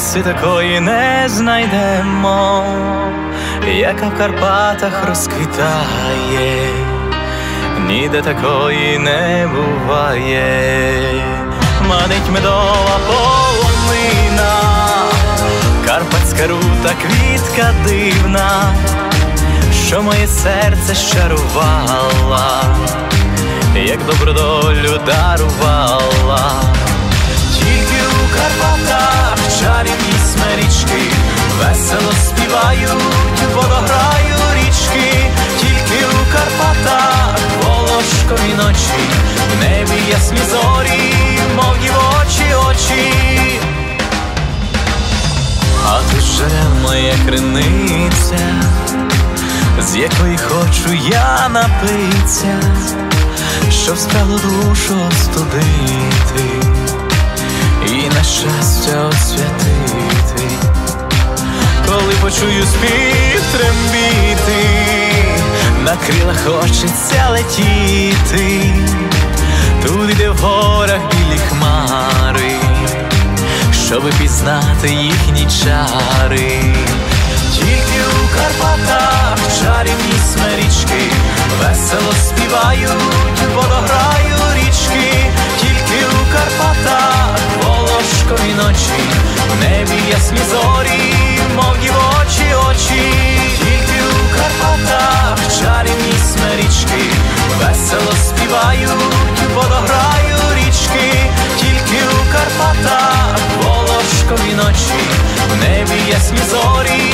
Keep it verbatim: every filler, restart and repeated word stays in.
краси такої не знайдемо, яка в Карпатах розквітає, ніде такої не буває. Манить медова полонина, карпатська рута, квітка дивна, що моє серце щарувала, як добру долю дарувала. Тільки у Карпатах чарівні смерічки весело співають, водограю річки. Тільки у Карпатах волошкові ночі, в небі ясні зорі, мов дівочі очі. А тут жерел моя криниця, з якої хочу я напитися, щоб спраглу душу остудити і на щастя освятити. Коли почую спів трембіти, на крилах хочеться летіти, туди, де в горах білі хмари, щоби пізнати їхні чари. Тільки у Карпатах чарівні смерічки весело співають, водограю річки. Тільки у Карпатах волошкові ночі, в небі ясні зорі, мов дівочі очі. Тільки у Карпатах чарівні смерічки весело співають, водограю річки. Тільки у Карпатах волошкові ночі, в небі ясні зорі,